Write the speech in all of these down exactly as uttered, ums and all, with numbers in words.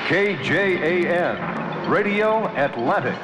K J A N, Radio Atlantic.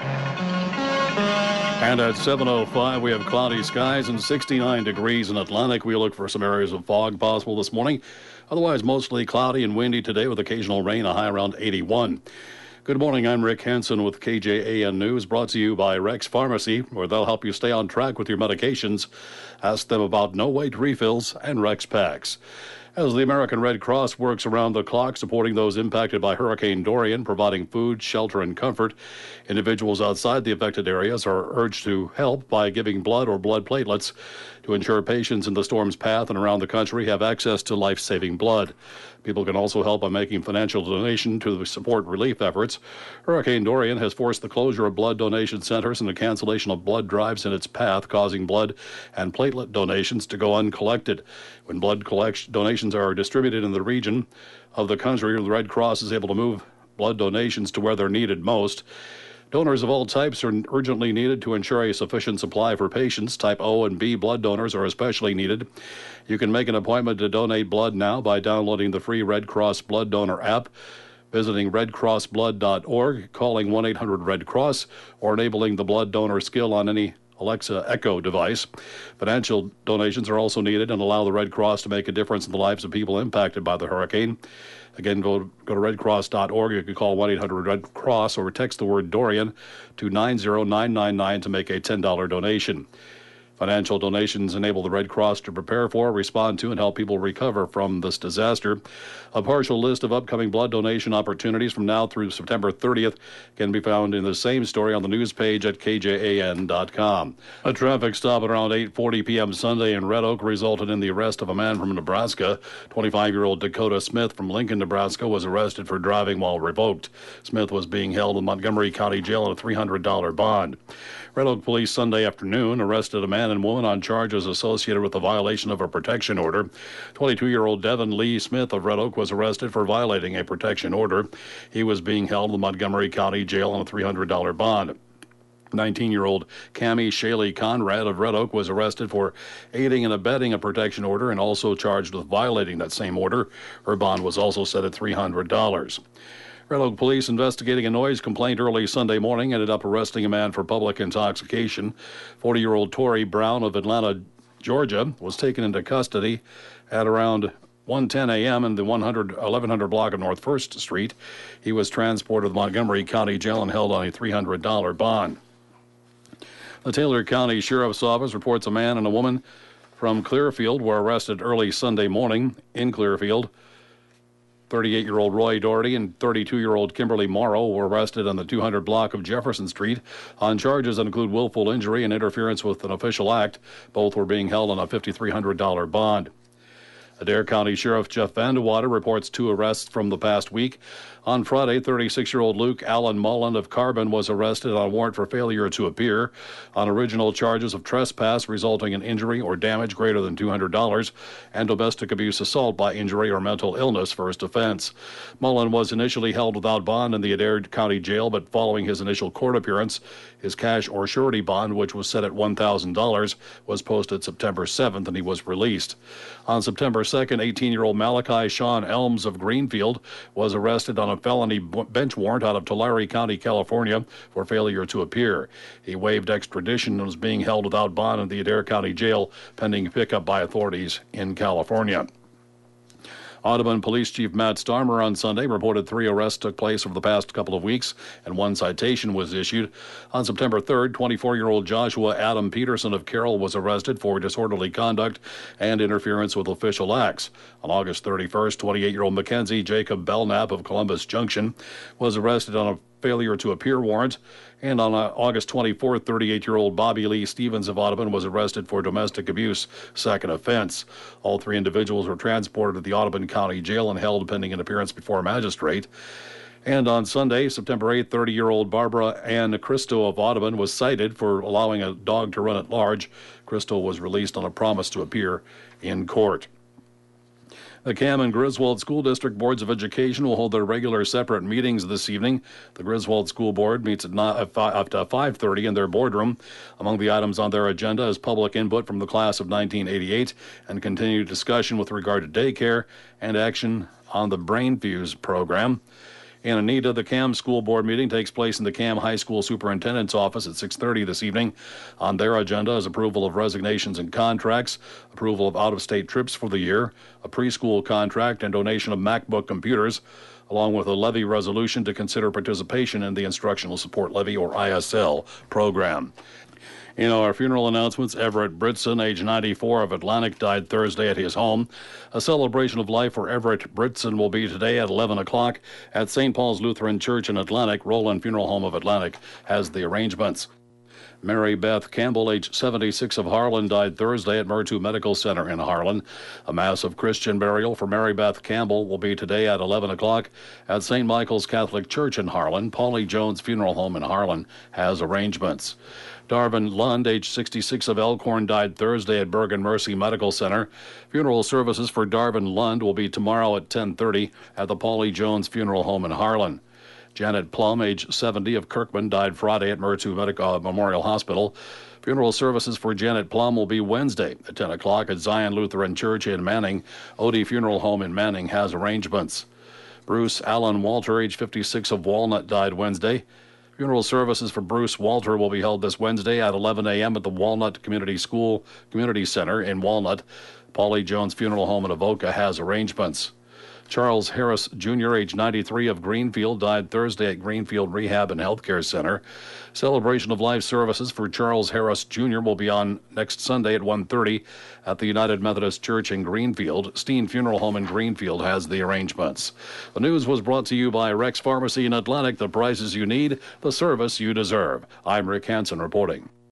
And at seven oh five, we have cloudy skies and sixty-nine degrees in Atlantic. We look for some areas of fog possible this morning. Otherwise, mostly cloudy and windy today with occasional rain, a high around eighty-one. Good morning, I'm Rick Hansen with K J A N News, brought to you by Rex Pharmacy, where they'll help you stay on track with your medications. Ask them about no-wait refills and Rex packs. As the American Red Cross works around the clock supporting those impacted by Hurricane Dorian, providing food, shelter, and comfort, individuals outside the affected areas are urged to help by giving blood or blood platelets to ensure patients in the storm's path and around the country have access to life-saving blood. People can also help by making financial donation to support relief efforts. Hurricane Dorian has forced the closure of blood donation centers and the cancellation of blood drives in its path, causing blood and platelet donations to go uncollected. When blood collection donations are distributed in the region of the country, the Red Cross is able to move blood donations to where they're needed most. Donors of all types are urgently needed to ensure a sufficient supply for patients. Type O and B blood donors are especially needed. You can make an appointment to donate blood now by downloading the free Red Cross Blood Donor app, visiting red cross blood dot org, calling one eight hundred red cross, or enabling the blood donor skill on any Alexa Echo device. Financial donations are also needed and allow the Red Cross to make a difference in the lives of people impacted by the hurricane. Again, go, go to red cross dot org. You can call one eight hundred red cross or text the word Dorian to nine zero nine nine nine to make a ten dollars donation. Financial donations enable the Red Cross to prepare for, respond to, and help people recover from this disaster. A partial list of upcoming blood donation opportunities from now through September thirtieth can be found in the same story on the news page at K J A N dot com. A traffic stop at around eight forty p.m. Sunday in Red Oak resulted in the arrest of a man from Nebraska. twenty-five-year-old Dakota Smith from Lincoln, Nebraska, was arrested for driving while revoked. Smith was being held in Montgomery County Jail on a three hundred dollars bond. Red Oak police Sunday afternoon arrested a man and woman on charges associated with the violation of a protection order. twenty-two-year-old Devin Lee Smith of Red Oak was arrested for violating a protection order. He was being held in the Montgomery County Jail on a three hundred dollars bond. nineteen-year-old Cammie Shaley Conrad of Red Oak was arrested for aiding and abetting a protection order and also charged with violating that same order. Her bond was also set at three hundred dollars. Red Oak police investigating a noise complaint early Sunday morning ended up arresting a man for public intoxication. forty-year-old Torrey Brown of Atlanta, Georgia, was taken into custody at around one ten a.m. in the one hundred, eleven hundred block of North First Street. He was transported to the Montgomery County Jail and held on a three hundred dollars bond. The Taylor County Sheriff's Office reports a man and a woman from Clearfield were arrested early Sunday morning in Clearfield. thirty-eight-year-old Roy Doherty and thirty-two-year-old Kimberly Morrow were arrested on the two hundred block of Jefferson Street on charges that include willful injury and interference with an official act. Both were being held on a five thousand three hundred dollars bond. Adair County Sheriff Jeff Vandewater reports two arrests from the past week. On Friday, thirty-six-year-old Luke Allen Mullen of Carbon was arrested on a warrant for failure to appear on original charges of trespass resulting in injury or damage greater than two hundred dollars and domestic abuse assault by injury or mental illness first offense. Mullen was initially held without bond in the Adair County Jail, but following his initial court appearance, his cash or surety bond, which was set at one thousand dollars, was posted September seventh and he was released. On September second, eighteen-year-old Malachi Sean Elms of Greenfield was arrested on a felony bench warrant out of Tulare County, California, for failure to appear. He waived extradition and was being held without bond in the Adair County Jail, pending pickup by authorities in California. Audubon Police Chief Matt Starmer on Sunday reported three arrests took place over the past couple of weeks and one citation was issued. On September third, twenty-four-year-old Joshua Adam Peterson of Carroll was arrested for disorderly conduct and interference with official acts. On August thirty-first, twenty-eight-year-old Mackenzie Jacob Belknap of Columbus Junction was arrested on a failure to appear warrant. And on uh, August twenty-fourth, thirty-eight-year-old Bobby Lee Stevens of Audubon was arrested for domestic abuse, second offense. All three individuals were transported to the Audubon County Jail and held pending an appearance before a magistrate. And on Sunday, September eighth, thirty-year-old Barbara Ann Christo of Audubon was cited for allowing a dog to run at large. Christo was released on a promise to appear in court. The Cam and Griswold School District Boards of Education will hold their regular separate meetings this evening. The Griswold School Board meets at up to five thirty in their boardroom. Among the items on their agenda is public input from the class of nineteen eighty-eight and continued discussion with regard to daycare and action on the Brain Fuse program. In Anita, the C A M school board meeting takes place in the C A M High School Superintendent's office at six thirty this evening. On their agenda is approval of resignations and contracts, approval of out-of-state trips for the year, a preschool contract, and donation of MacBook computers, along with a levy resolution to consider participation in the Instructional Support Levy, or I S L, program. In our funeral announcements, Everett Britson, age ninety-four, of Atlantic, died Thursday at his home. A celebration of life for Everett Britson will be today at eleven o'clock at Saint Paul's Lutheran Church in Atlantic. Roland Funeral Home of Atlantic has the arrangements. Mary Beth Campbell, age seventy-six, of Harlan, died Thursday at Murtu Medical Center in Harlan. A mass of Christian burial for Mary Beth Campbell will be today at eleven o'clock at Saint Michael's Catholic Church in Harlan. Paulie Jones Funeral Home in Harlan has arrangements. Darvin Lund, age sixty-six, of Elkhorn, died Thursday at Bergen Mercy Medical Center. Funeral services for Darvin Lund will be tomorrow at ten thirty at the Paulie Jones Funeral Home in Harlan. Janet Plum, age seventy, of Kirkman, died Friday at Murtu Medical Memorial Hospital. Funeral services for Janet Plum will be Wednesday at ten o'clock at Zion Lutheran Church in Manning. Odie Funeral Home in Manning has arrangements. Bruce Allen Walter, age fifty-six, of Walnut, died Wednesday. Funeral services for Bruce Walter will be held this Wednesday at eleven a.m. at the Walnut Community School Community Center in Walnut. Paulie Jones Funeral Home in Avoca has arrangements. Charles Harris Junior, age ninety-three, of Greenfield, died Thursday at Greenfield Rehab and Healthcare Center. Celebration of life services for Charles Harris Junior will be on next Sunday at one thirty at the United Methodist Church in Greenfield. Steen Funeral Home in Greenfield has the arrangements. The news was brought to you by Rex Pharmacy in Atlantic. The prices you need, the service you deserve. I'm Rick Hansen reporting.